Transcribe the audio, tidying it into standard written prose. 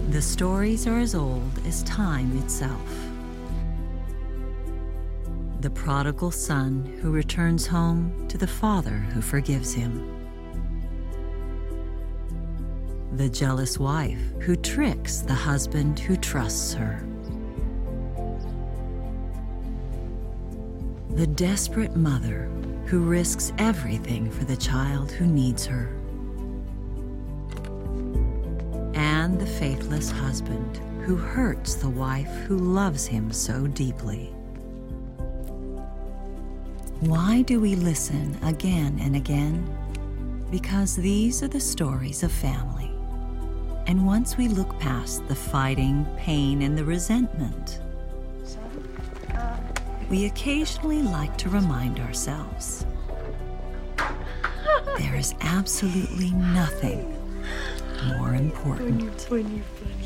The stories are as old as time itself. The prodigal son who returns home to the father who forgives him. The jealous wife who tricks the husband who trusts her. The desperate mother who risks everything for the child who needs her. And the faithless husband who hurts the wife who loves him so deeply. Why do we listen again and again? Because these are the stories of family. And once we look past the fighting, pain, and the resentment, we occasionally like to remind ourselves there is absolutely nothing more important. When you